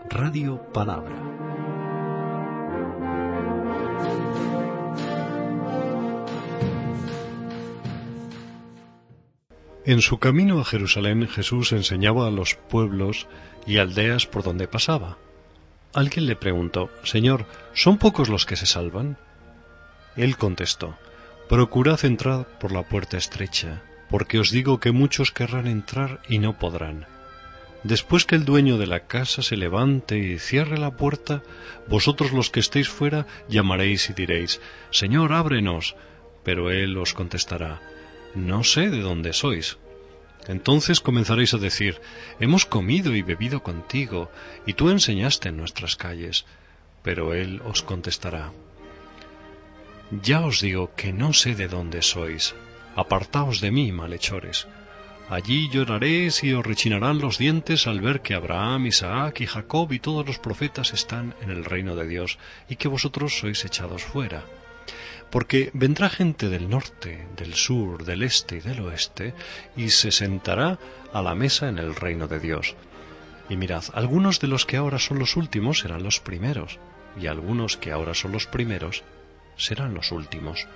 Radio Palabra. En su camino a Jerusalén, Jesús enseñaba a los pueblos y aldeas por donde pasaba. Alguien le preguntó: «Señor, ¿son pocos los que se salvan?» Él contestó: «Procurad entrar por la puerta estrecha, porque os digo que muchos querrán entrar y no podrán. Después que el dueño de la casa se levante y cierre la puerta, vosotros los que estéis fuera llamaréis y diréis: Señor, ábrenos. Pero él os contestará: no sé de dónde sois. Entonces comenzaréis a decir: hemos comido y bebido contigo, y tú enseñaste en nuestras calles. Pero él os contestará: ya os digo que no sé de dónde sois. Apartaos de mí, malhechores. Allí lloraréis y os rechinarán los dientes al ver que Abraham, Isaac y Jacob y todos los profetas están en el reino de Dios, y que vosotros sois echados fuera. Porque vendrá gente del norte, del sur, del este y del oeste, y se sentará a la mesa en el reino de Dios. Y mirad, algunos de los que ahora son los últimos serán los primeros, y algunos que ahora son los primeros serán los últimos».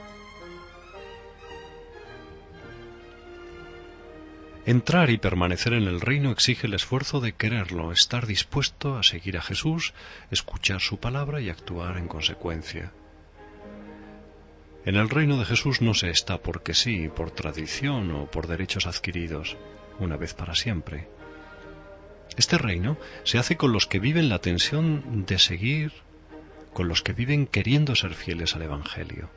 Entrar y permanecer en el reino exige el esfuerzo de quererlo, estar dispuesto a seguir a Jesús, escuchar su palabra y actuar en consecuencia. En el reino de Jesús no se está porque sí, por tradición o por derechos adquiridos, una vez para siempre. Este reino se hace con los que viven la tensión de seguir, con los que viven queriendo ser fieles al Evangelio.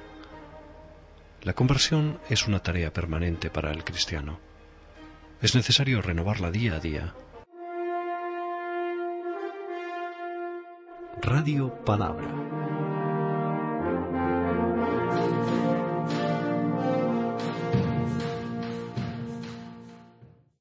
La conversión es una tarea permanente para el cristiano. Es necesario renovarla día a día. Radio Palabra.